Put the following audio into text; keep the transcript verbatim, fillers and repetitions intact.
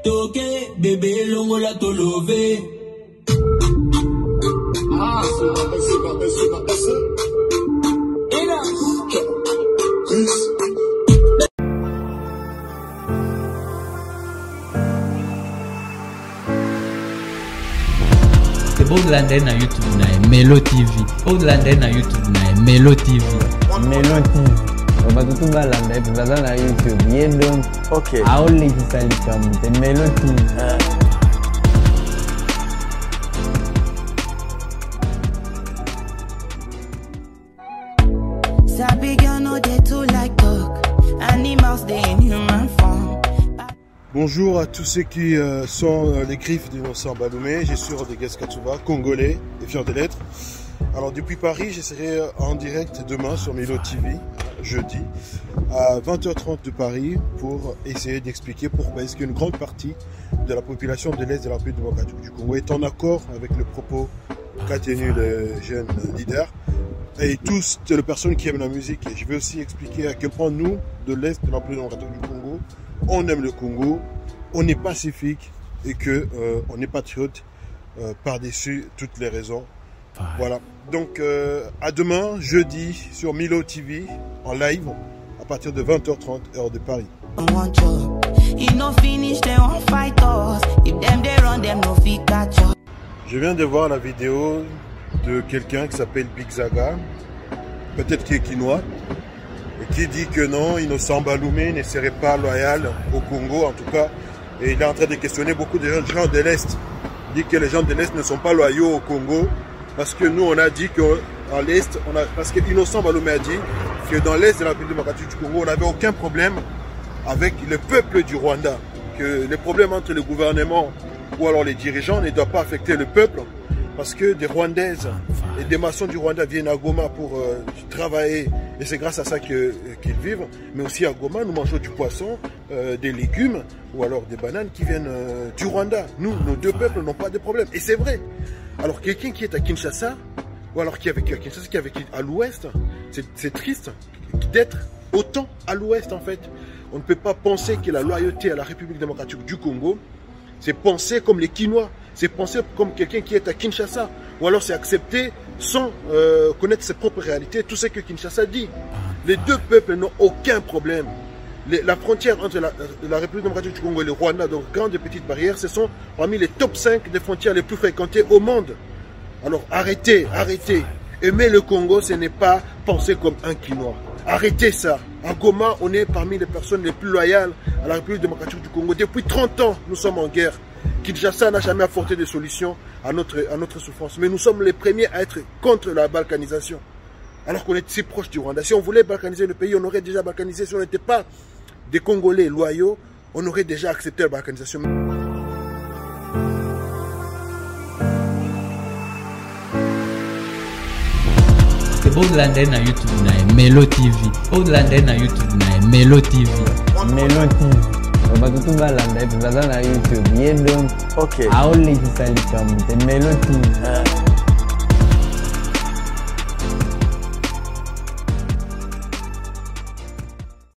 Toke, bébé, longo la tolové. Ah, c'est pas c'est pas c'est pas c'est. Et là, c'est beau de lander na YouTube na Melo T V. Beau de lander na YouTube na Melo T V. Melo T V. On va tout va lander puis va na YouTube. Yé donc. OK. A on les qui sali comme c'est Melo T V. Bonjour à tous ceux qui euh, sont euh, les griffes d'Innocent Baloumé. Je suis Rodriguez Katouba, congolais et fier de l'être. Alors depuis Paris, je serai en direct demain sur Melo T V, jeudi, à vingt heures trente de Paris, pour essayer d'expliquer pourquoi est-ce qu'une grande partie de la population de l'Est de la République démocratique du Congo est en accord avec le propos qu'a tenu le jeune leader. Et tous les personnes qui aiment la musique. Et je vais aussi expliquer à quel point nous, de l'Est de la République démocratique du Congo, on aime le Congo, on est pacifique et que euh, on est patriote euh, par-dessus toutes les raisons. Ouais. Voilà. Donc euh, à demain, jeudi, sur Melo T V, en live, à partir de vingt heures trente, heure de Paris. Je viens de voir la vidéo de quelqu'un qui s'appelle Big Zaga, peut-être qui est quinois, et qui dit que non, Innocent Baloumé ne serait pas loyal au Congo, en tout cas. Et il est en train de questionner beaucoup de gens de l'Est. Il dit que les gens de l'Est ne sont pas loyaux au Congo, parce que nous, on a dit qu'en l'Est, on a, parce que Innocent Baloumé a dit que dans l'Est de la République démocratique du Congo, on n'avait aucun problème avec le peuple du Rwanda. Que les problèmes entre le gouvernement ou alors les dirigeants ne doivent pas affecter le peuple, parce que des Rwandaises et des maçons du Rwanda viennent à Goma pour euh, travailler, et c'est grâce à ça qu'ils qu'ils vivent. Mais aussi à Goma, nous mangeons du poisson, euh, des légumes ou alors des bananes qui viennent euh, du Rwanda. Nous, nos deux peuples n'ont pas de problème. Et c'est vrai. Alors quelqu'un qui est à Kinshasa, ou alors qui est avec, à Kinshasa, qui est avec, à l'ouest, c'est triste d'être autant à l'ouest en fait. On ne peut pas penser que la loyauté à la République démocratique du Congo, c'est penser comme les Quinois. C'est penser comme quelqu'un qui est à Kinshasa. Ou alors c'est accepter sans euh, connaître ses propres réalités, tout ce que Kinshasa dit. Les deux peuples n'ont aucun problème. Les, la frontière entre la, la République démocratique du Congo et le Rwanda, donc grandes et petites barrières, ce sont parmi les top cinq des frontières les plus fréquentées au monde. Alors arrêtez, arrêtez. Aimer le Congo, ce n'est pas penser comme un Quinois. Arrêtez ça. À Goma, on est parmi les personnes les plus loyales à la République démocratique du Congo. Depuis trente ans, nous sommes en guerre. Kinshasa n'a jamais apporté de solution à notre, à notre souffrance. Mais nous sommes les premiers à être contre la balkanisation. Alors qu'on est si proche du Rwanda. Si on voulait balkaniser le pays, on aurait déjà balkanisé. Si on n'était pas des Congolais loyaux, on aurait déjà accepté la balkanisation. C'est beau de lander na YouTube na Melo T V. Beau de lander na YouTube na Melo T V. Melo T V. On va tout va lander puis va na YouTube. Yé donc. OK. A on les qui sali comme c'est Melo T V.